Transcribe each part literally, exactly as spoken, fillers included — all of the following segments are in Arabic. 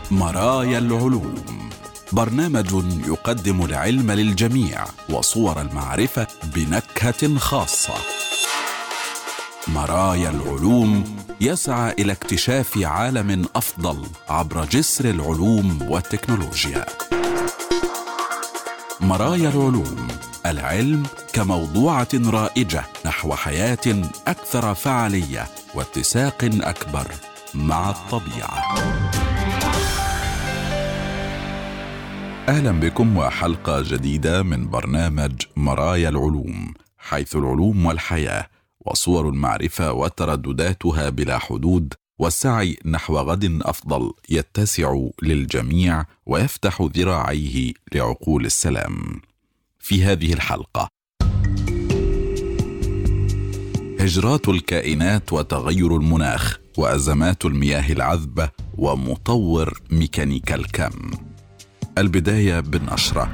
مرايا العلوم، برنامج يقدم العلم للجميع وصور المعرفة بنكهة خاصة. مرايا العلوم يسعى إلى اكتشاف عالم أفضل عبر جسر العلوم والتكنولوجيا. مرايا العلوم، العلم كموضوعة رائجة نحو حياة أكثر فعالية واتساق أكبر مع الطبيعة. أهلا بكم وحلقة جديدة من برنامج مرايا العلوم، حيث العلوم والحياة وصور المعرفة وتردداتها بلا حدود، والسعي نحو غد أفضل يتسع للجميع ويفتح ذراعيه لعقول السلام. في هذه الحلقة، هجرات الكائنات وتغير المناخ وأزمات المياه العذبة ومطور ميكانيكا الكم. البداية بالنشرة.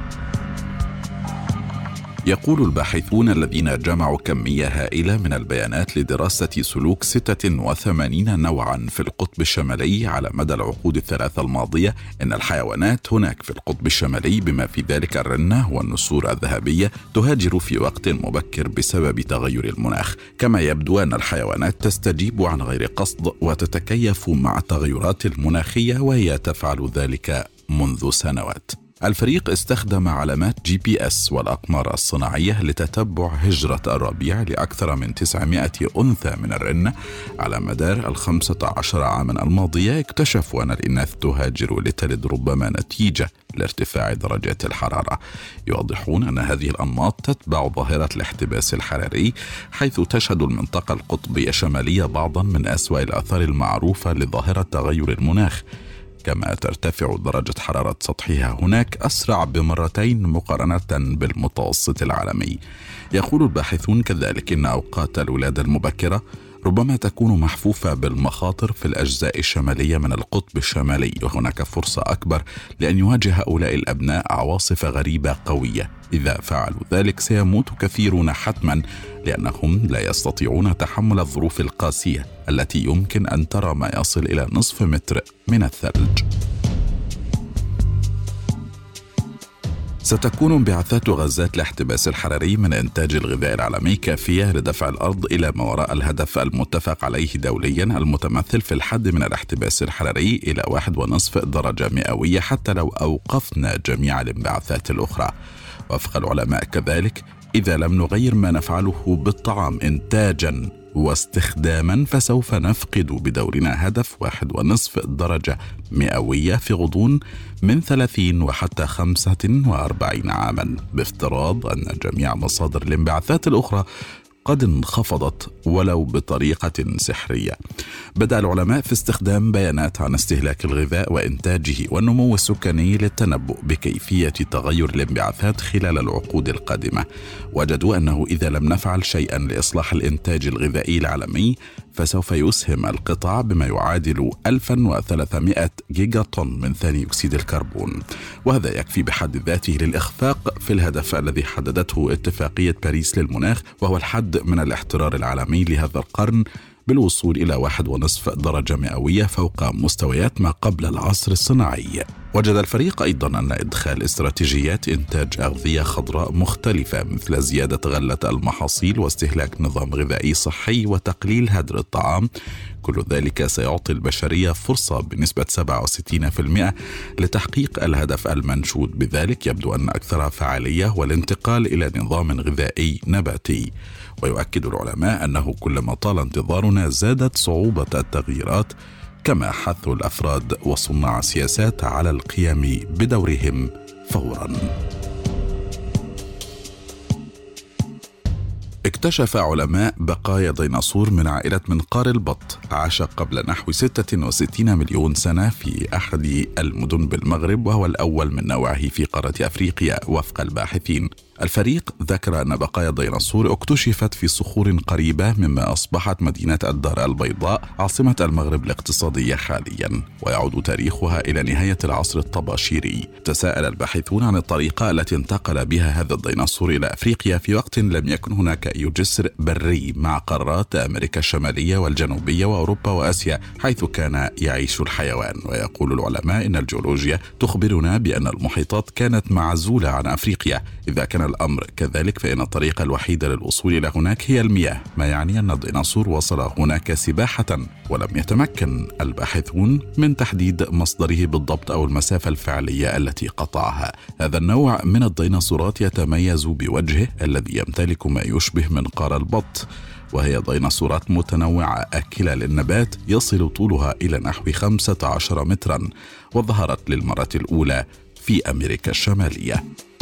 يقول الباحثون الذين جمعوا كمية هائلة من البيانات لدراسة سلوك ستة وثمانين نوعا في القطب الشمالي على مدى العقود الثلاثة الماضية إن الحيوانات هناك في القطب الشمالي بما في ذلك الرنة والنسور الذهبية تهاجر في وقت مبكر بسبب تغير المناخ، كما يبدو أن الحيوانات تستجيب عن غير قصد وتتكيف مع التغيرات المناخية، وهي تفعل ذلك منذ سنوات. الفريق استخدم علامات جي بي اس والأقمار الصناعية لتتبع هجرة الربيع لأكثر من تسعمائة أنثى من الرنة على مدار الخمسة عشر عاما الماضية. اكتشفوا أن الإناث تهاجر لتلد ربما نتيجة لارتفاع درجات الحرارة. يوضحون أن هذه الأنماط تتبع ظاهرة الاحتباس الحراري، حيث تشهد المنطقة القطبية الشمالية بعضا من أسوأ الآثار المعروفة لظاهرة تغير المناخ، كما ترتفع درجة حرارة سطحها هناك أسرع بمرتين مقارنة بالمتوسط العالمي. يقول الباحثون كذلك إن أوقات الولادة المبكرة ربما تكون محفوفة بالمخاطر في الأجزاء الشمالية من القطب الشمالي، وهناك فرصة أكبر لأن يواجه هؤلاء الأبناء عواصف غريبة قوية. إذا فعلوا ذلك سيموت كثيرون حتما، لأنهم لا يستطيعون تحمل الظروف القاسية التي يمكن أن ترى ما يصل إلى نصف متر من الثلج. ستكون انبعاثات غازات الاحتباس الحراري من إنتاج الغذاء العالمي كافية لدفع الأرض إلى ما وراء الهدف المتفق عليه دوليا، المتمثل في الحد من الاحتباس الحراري إلى واحد ونصف درجة مئوية، حتى لو أوقفنا جميع الانبعاثات الأخرى. وفق العلماء كذلك، إذا لم نغير ما نفعله بالطعام إنتاجا واستخداما، فسوف نفقد بدورنا هدف واحد ونصف درجة مئوية في غضون من ثلاثين وحتى خمسة وأربعين عاما، بافتراض أن جميع مصادر الانبعاثات الأخرى قد انخفضت ولو بطريقة سحرية. بدأ العلماء في استخدام بيانات عن استهلاك الغذاء وإنتاجه والنمو السكاني للتنبؤ بكيفية تغير الانبعاثات خلال العقود القادمة. وجدوا أنه إذا لم نفعل شيئا لإصلاح الإنتاج الغذائي العالمي، فسوف يسهم القطاع بما يعادل ألف وثلاثمائة جيجا طن من ثاني أكسيد الكربون، وهذا يكفي بحد ذاته للإخفاق في الهدف الذي حددته اتفاقية باريس للمناخ، وهو الحد من الاحترار العالمي لهذا القرن بالوصول إلى واحد ونصف درجة مئوية فوق مستويات ما قبل العصر الصناعي. وجد الفريق أيضا أن إدخال استراتيجيات إنتاج أغذية خضراء مختلفة مثل زيادة غلة المحاصيل واستهلاك نظام غذائي صحي وتقليل هدر الطعام، كل ذلك سيعطي البشرية فرصة بنسبة سبعة وستين بالمئة لتحقيق الهدف المنشود. بذلك يبدو أن أكثر فعالية والانتقال إلى نظام غذائي نباتي. ويؤكد العلماء أنه كلما طال انتظارنا زادت صعوبة التغييرات، كما حث الأفراد وصناع السياسات على القيام بدورهم فورا. اكتشف علماء بقايا ديناصور من عائلة منقار البط عاش قبل نحو ستة وستين مليون سنة في أحد المدن بالمغرب، وهو الأول من نوعه في قارة أفريقيا وفق الباحثين. الفريق ذكر أن بقايا الديناصور اكتشفت في صخور قريبة مما أصبحت مدينة الدار البيضاء عاصمة المغرب الاقتصادية حاليا، ويعود تاريخها إلى نهاية العصر الطباشيري. تساءل الباحثون عن الطريقة التي انتقل بها هذا الديناصور إلى أفريقيا في وقت لم يكن هناك أي جسر بري مع قارات أمريكا الشمالية والجنوبية وأوروبا وآسيا حيث كان يعيش الحيوان. ويقول العلماء إن الجيولوجيا تخبرنا بأن المحيطات كانت معزولة عن أفريقيا. إذا كان الأمر كذلك فإن الطريقة الوحيدة للوصول إلى هناك هي المياه، ما يعني أن الديناصور وصل هناك سباحة، ولم يتمكن الباحثون من تحديد مصدره بالضبط أو المسافة الفعلية التي قطعها. هذا النوع من الديناصورات يتميز بوجهه الذي يمتلك ما يشبه منقار البط، وهي ديناصورات متنوعة أكلة للنبات يصل طولها إلى نحو خمسة عشر مترا، وظهرت للمرة الأولى في أمريكا الشمالية.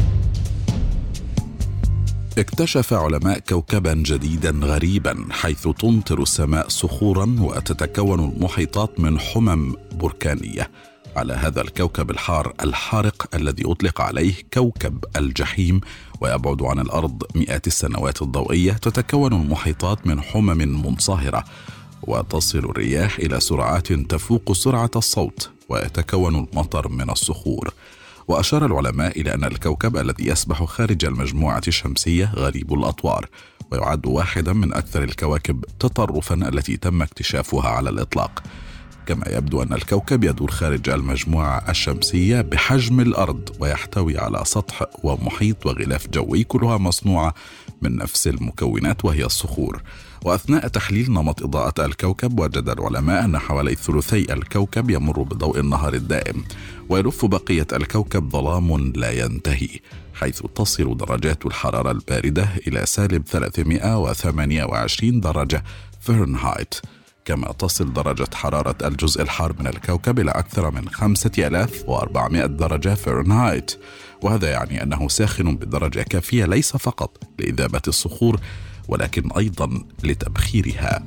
اكتشف علماء كوكبا جديدا غريبا حيث تمطر السماء صخورا وتتكون المحيطات من حمم بركانية. على هذا الكوكب الحار الحارق الذي أطلق عليه كوكب الجحيم ويبعد عن الأرض مئات السنوات الضوئية، تتكون المحيطات من حمم منصهرة، وتصل الرياح إلى سرعات تفوق سرعة الصوت، ويتكون المطر من الصخور. وأشار العلماء إلى أن الكوكب الذي يسبح خارج المجموعة الشمسية غريب الأطوار، ويعد واحدا من أكثر الكواكب تطرفا التي تم اكتشافها على الإطلاق. كما يبدو أن الكوكب يدور خارج المجموعة الشمسية بحجم الأرض، ويحتوي على سطح ومحيط وغلاف جوي كلها مصنوعة من نفس المكونات وهي الصخور. وأثناء تحليل نمط إضاءة الكوكب وجد العلماء أن حوالي ثلثي الكوكب يمر بضوء النهار الدائم، ويلف بقية الكوكب ظلام لا ينتهي، حيث تصل درجات الحرارة الباردة إلى سالب ثلاثمئة وثمانية وعشرين درجة فahrenheit. كما تصل درجة حرارة الجزء الحار من الكوكب إلى أكثر من خمسة آلاف وأربعمئة درجة فahrenheit، وهذا يعني أنه ساخن بدرجة كافية ليس فقط لإذابة الصخور ولكن أيضا لتبخيرها.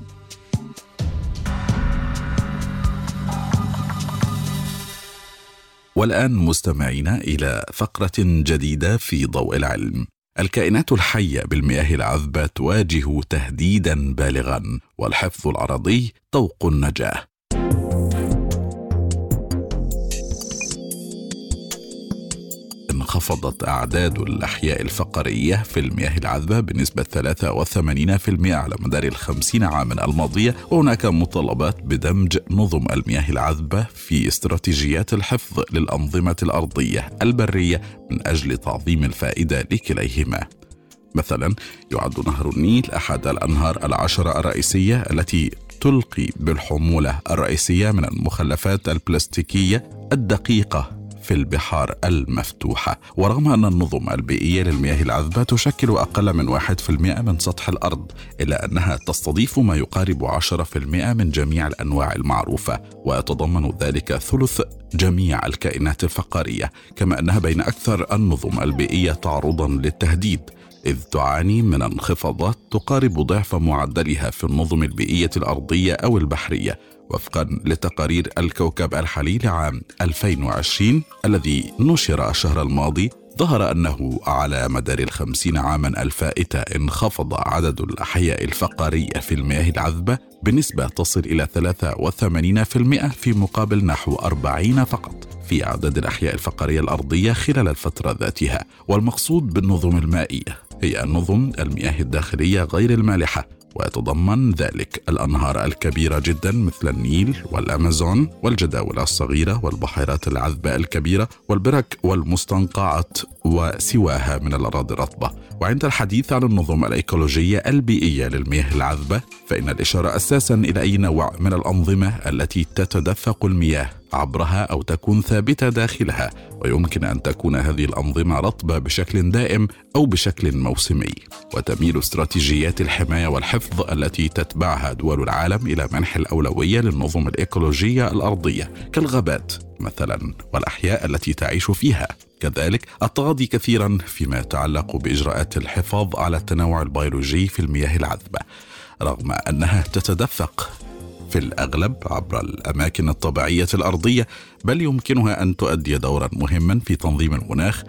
والآن مستمعين إلى فقرة جديدة في ضوء العلم. الكائنات الحية بالمياه العذبة تواجه تهديدا بالغا، والحفظ العرضي طوق النجاة. انخفضت أعداد الأحياء الفقرية في المياه العذبة بنسبة ثلاثة وثمانين بالمئة على مدار الخمسين عاما الماضية، وهناك مطالبات بدمج نظم المياه العذبة في استراتيجيات الحفظ للأنظمة الأرضية البرية من أجل تعظيم الفائدة لكليهما. مثلا يعد نهر النيل أحد الأنهار العشرة الرئيسية التي تلقي بالحمولة الرئيسية من المخلفات البلاستيكية الدقيقة في البحار المفتوحة. ورغم أن النظم البيئية للمياه العذبة تشكل أقل من واحد في المئة من سطح الأرض، إلا أنها تستضيف ما يقارب عشرة في المئة من جميع الأنواع المعروفة، ويتضمن ذلك ثلث جميع الكائنات الفقارية. كما أنها بين أكثر النظم البيئية تعرضا للتهديد، إذ تعاني من انخفاضات تقارب ضعف معدلها في النظم البيئية الأرضية أو البحرية، وفقا لتقارير الكوكب الحالي لعام ألفين وعشرين الذي نشر الشهر الماضي. ظهر أنه على مدار الخمسين عاما الفائتة انخفض عدد الأحياء الفقارية في المياه العذبة بنسبة تصل إلى ثلاثة وثمانين بالمئة في مقابل نحو أربعين فقط في أعداد الأحياء الفقارية الأرضية خلال الفترة ذاتها. والمقصود بالنظم المائية هي نظم المياه الداخلية غير المالحة، ويتضمن ذلك الأنهار الكبيرة جدا مثل النيل والأمازون والجداول الصغيرة والبحيرات العذبة الكبيرة والبرك والمستنقعات وسواها من الأراضي الرطبة. وعند الحديث عن النظم الإيكولوجية البيئية للمياه العذبة، فإن الإشارة أساسا إلى أي نوع من الأنظمة التي تتدفق المياه عبرها أو تكون ثابتة داخلها، ويمكن أن تكون هذه الأنظمة رطبة بشكل دائم أو بشكل موسمي. وتميل استراتيجيات الحماية والحفظ التي تتبعها دول العالم إلى منح الأولوية للنظم الإيكولوجية الأرضية كالغابات مثلا والأحياء التي تعيش فيها. كذلك التغاضي كثيرا فيما يتعلق بإجراءات الحفاظ على التنوع البيولوجي في المياه العذبة، رغم أنها تتدفق في الأغلب عبر الأماكن الطبيعية الأرضية، بل يمكنها أن تؤدي دورا مهما في تنظيم المناخ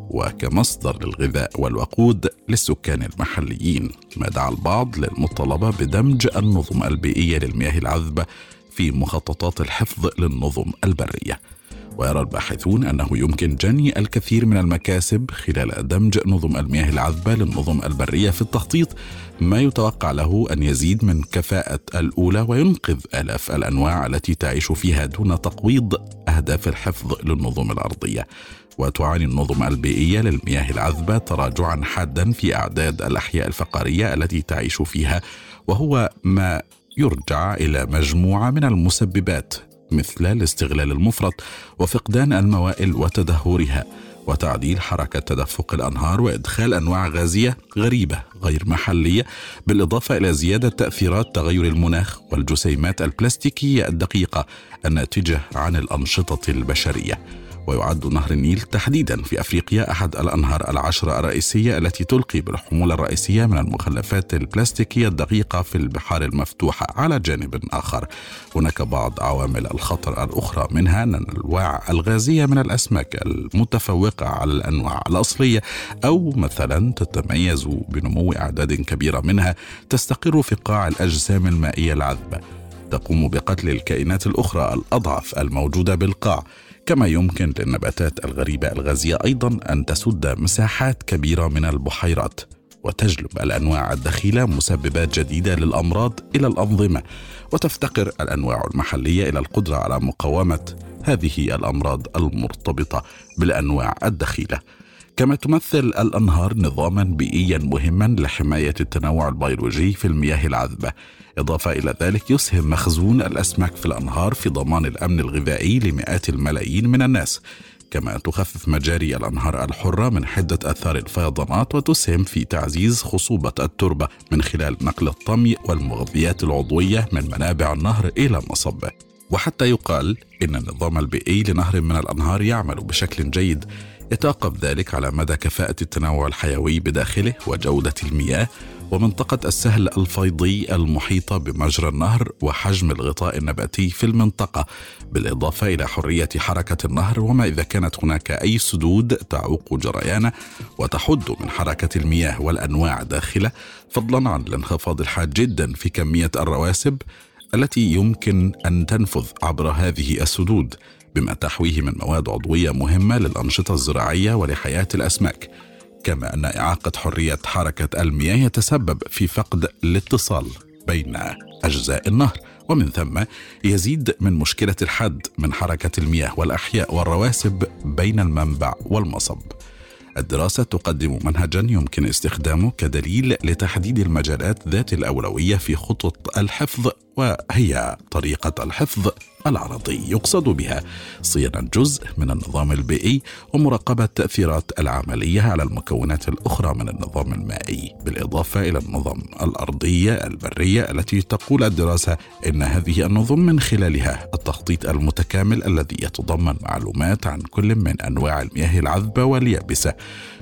وكمصدر للغذاء والوقود للسكان المحليين، ما دعا البعض للمطالبة بدمج النظم البيئية للمياه العذبة في مخططات الحفظ للنظم البرية. ويرى الباحثون أنه يمكن جني الكثير من المكاسب خلال دمج نظم المياه العذبة للنظم البرية في التخطيط، ما يتوقع له أن يزيد من كفاءة الأولى وينقذ آلاف الأنواع التي تعيش فيها دون تقويض أهداف الحفظ للنظم الأرضية. وتعاني النظم البيئية للمياه العذبة تراجعا حادا في أعداد الأحياء الفقارية التي تعيش فيها، وهو ما يرجع إلى مجموعة من المسببات مثل الاستغلال المفرط وفقدان الموائل وتدهورها، وتعديل حركة تدفق الأنهار وإدخال أنواع غازية غريبة غير محلية، بالإضافة إلى زيادة تأثيرات تغير المناخ والجسيمات البلاستيكية الدقيقة الناتجة عن الأنشطة البشرية. ويعد نهر النيل تحديدا في أفريقيا أحد الأنهار العشرة الرئيسية التي تلقي بالحمولة الرئيسية من المخلفات البلاستيكية الدقيقة في البحار المفتوحة. على جانب آخر هناك بعض عوامل الخطر الأخرى، منها أن الأنواع الغازية من الأسماك المتفوقة على الأنواع الأصلية أو مثلا تتميز بنمو أعداد كبيرة منها تستقر في قاع الأجسام المائية العذبة، تقوم بقتل الكائنات الأخرى الأضعف الموجودة بالقاع. كما يمكن للنباتات الغريبة الغازية أيضا أن تسد مساحات كبيرة من البحيرات، وتجلب الأنواع الدخيلة مسببات جديدة للأمراض إلى الأنظمة، وتفتقر الأنواع المحلية إلى القدرة على مقاومة هذه الأمراض المرتبطة بالأنواع الدخيلة. كما تمثل الأنهار نظاما بيئيا مهما لحماية التنوع البيولوجي في المياه العذبة. إضافة إلى ذلك يسهم مخزون الأسماك في الأنهار في ضمان الأمن الغذائي لمئات الملايين من الناس. كما تخفف مجاري الأنهار الحرة من حدة آثار الفيضانات، وتسهم في تعزيز خصوبة التربة من خلال نقل الطمي والمغذيات العضوية من منابع النهر إلى مصبه. وحتى يقال إن النظام البيئي لنهر من الأنهار يعمل بشكل جيد، يتوقف ذلك على مدى كفاءة التنوع الحيوي بداخله وجودة المياه ومنطقة السهل الفيضي المحيطة بمجرى النهر وحجم الغطاء النباتي في المنطقة، بالإضافة إلى حرية حركة النهر وما إذا كانت هناك أي سدود تعوق جريانه وتحد من حركة المياه والأنواع داخله، فضلا عن الانخفاض الحاد جدا في كمية الرواسب التي يمكن أن تنفذ عبر هذه السدود، بما تحويه من مواد عضوية مهمة للأنشطة الزراعية ولحياة الأسماك. كما أن إعاقة حرية حركة المياه يتسبب في فقد الاتصال بين أجزاء النهر، ومن ثم يزيد من مشكلة الحد من حركة المياه والأحياء والرواسب بين المنبع والمصب. الدراسة تقدم منهجا يمكن استخدامه كدليل لتحديد المجالات ذات الأولوية في خطط الحفظ، وهي طريقة الحفظ العرضي، يقصد بها صيانة جزء من النظام البيئي ومراقبة تأثيرات العملية على المكونات الأخرى من النظام المائي، بالإضافة إلى النظام الأرضية البرية التي تقول الدراسة إن هذه النظم من خلالها التخطيط المتكامل الذي يتضمن معلومات عن كل من أنواع المياه العذبة واليابسة،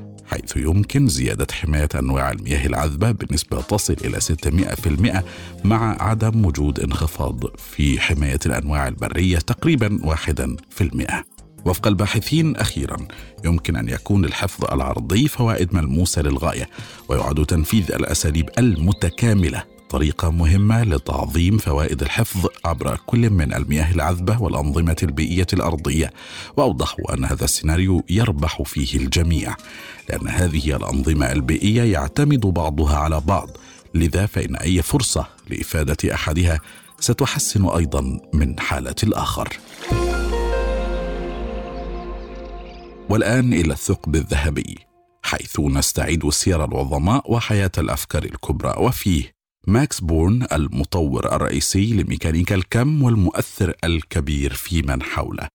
حيث يمكن زيادة حماية أنواع المياه العذبة بنسبة تصل إلى ستمائة بالمئة مع عدم وجود انخفاض في حماية الأنواع البرية تقريبا واحد بالمئة. وفق الباحثين أخيرا يمكن أن يكون الحفظ العرضي فوائد ملموسة للغاية، ويعد تنفيذ الأساليب المتكاملة طريقة مهمة لتعظيم فوائد الحفظ عبر كل من المياه العذبة والأنظمة البيئية الأرضية. وأوضحوا أن هذا السيناريو يربح فيه الجميع، لأن هذه الأنظمة البيئية يعتمد بعضها على بعض، لذا فإن أي فرصة لإفادة أحدها ستحسن أيضا من حالة الآخر. والآن إلى الثقب الذهبي، حيث نستعيد سير العظماء وحياة الأفكار الكبرى، وفيه ماكس بورن المطور الرئيسي لميكانيكا الكم والمؤثر الكبير في من حوله.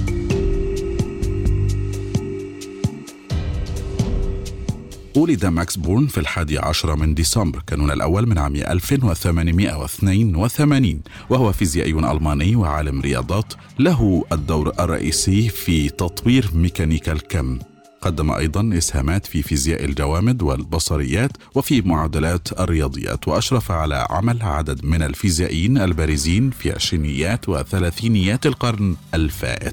ولد ماكس بورن في الحادي عشر من ديسمبر كانون الأول من عام ألف وثمانمائة واثنين وثمانين، وهو فيزيائي ألماني وعالم رياضات له الدور الرئيسي في تطوير ميكانيكا الكم. قدم أيضا إسهامات في فيزياء الجوامد والبصريات وفي معادلات الرياضيات، وأشرف على عمل عدد من الفيزيائيين البارزين في عشرينيات وثلاثينيات القرن الفائت.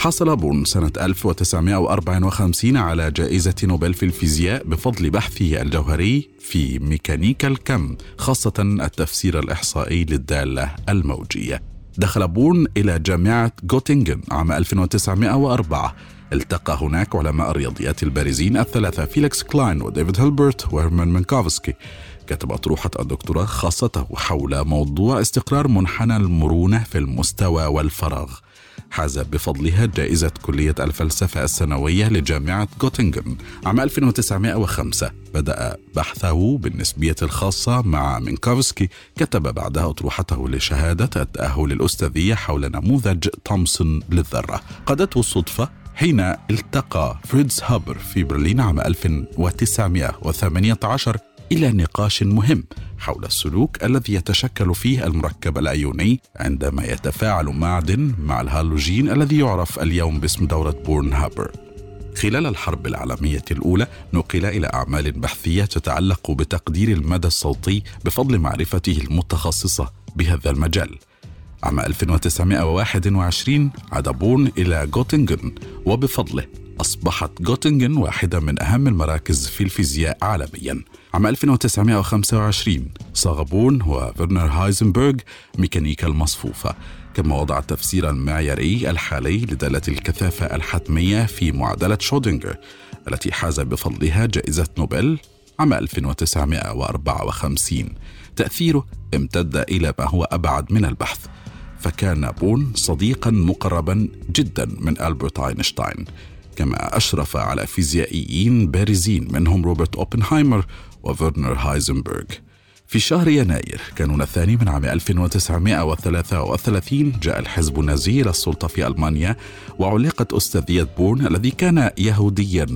حصل بورن سنة ألف وتسعمائة وأربعة وخمسين على جائزة نوبل في الفيزياء بفضل بحثه الجوهري في ميكانيكا الكم، خاصة التفسير الإحصائي للدالة الموجية. دخل بورن إلى جامعة غوتينغن عام ألف وتسعمائة وأربعة. التقى هناك علماء الرياضيات البارزين الثلاثة فيليكس كلاين وديفيد هيلبرت وهيرمان مينكوفسكي. كتب أطروحة الدكتوراه خاصته حول موضوع استقرار منحنى المرونة في المستوى والفراغ. حاز بفضلها جائزة كلية الفلسفة السنوية لجامعة غوتينغن عام ألف وتسعمائة وخمسة. بدأ بحثه بالنسبية الخاصة مع مينكوفسكي. كتب بعدها أطروحته لشهادة التأهل الأستاذية حول نموذج تومسون للذرة. قادته الصدفة حين التقى فريدز هابر في برلين عام ألف وتسعمائة وثمانية عشر إلى نقاش مهم حول السلوك الذي يتشكل فيه المركب الأيوني عندما يتفاعل معدن مع الهالوجين الذي يعرف اليوم باسم دورة بورن هابر. خلال الحرب العالمية الأولى نقل إلى أعمال بحثية تتعلق بتقدير المدى الصوتي بفضل معرفته المتخصصة بهذا المجال. عام ألف وتسعمائة وواحد وعشرين عاد بورن إلى غوتينغن، وبفضله أصبحت غوتينغن واحدة من أهم المراكز في الفيزياء عالمياً. عام ألف وتسعمائة وخمسة وعشرين صاغ بورن وفيرنر هايزنبرغ ميكانيكا المصفوفة، كما وضع التفسير المعياري الحالي لدالة الكثافة الحتمية في معادلة شرودنجر التي حاز بفضلها جائزة نوبل عام ألف وتسعمائة وأربعة وخمسين. تأثيره امتد إلى ما هو أبعد من البحث، فكان بورن صديقاً مقرباً جداً من ألبرت أينشتاين، كما أشرف على فيزيائيين بارزين منهم روبرت أوبنهايمر وفيرنر هايزنبرغ. في شهر يناير كانون الثاني من عام ألف وتسعمائة وثلاثة وثلاثين جاء الحزب النازي إلى السلطة في ألمانيا، وعلقت أستاذية بورن الذي كان يهودياً،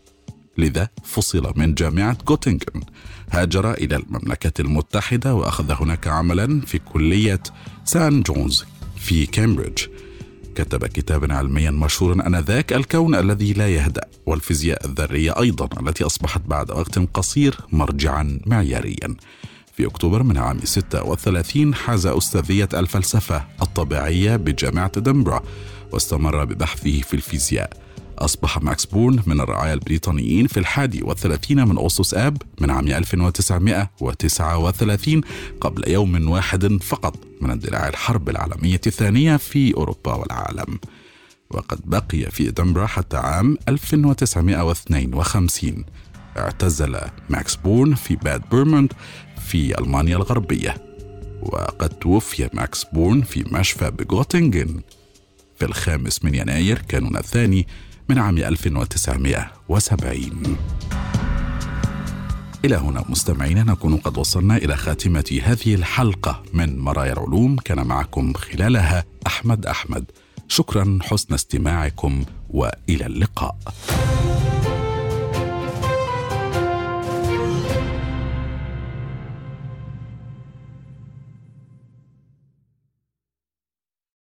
لذا فصل من جامعة غوتينغن. هاجر إلى المملكة المتحدة وأخذ هناك عملاً في كلية سان جونز في كامبريدج. كتب كتابا علميا مشهورا آنذاك، الكون الذي لا يهدأ، والفيزياء الذرية أيضا التي أصبحت بعد وقت قصير مرجعا معياريا. في أكتوبر من عام ستة وثلاثين حاز أستاذية الفلسفة الطبيعية بجامعة إدنبرا، واستمر ببحثه في الفيزياء. أصبح ماكس بورن من الرعايا البريطانيين في الحادي والثلاثين من أغسطس آب من عام ألف وتسعمائة وتسعة وثلاثين، قبل يوم واحد فقط من اندلاع الحرب العالمية الثانية في أوروبا والعالم. وقد بقي في إدنبرا حتى عام ألف وتسعمائة واثنين وخمسين. اعتزل ماكس بورن في باد بيرموند في ألمانيا الغربية، وقد توفي ماكس بورن في مشفى بغوتينغن في الخامس من يناير كانون الثاني من عام ألف وتسعمائة وسبعين. إلى هنا مستمعينا نكون قد وصلنا إلى خاتمة هذه الحلقة من مرايا العلوم. كان معكم خلالها أحمد أحمد. شكرا حسن استماعكم وإلى اللقاء.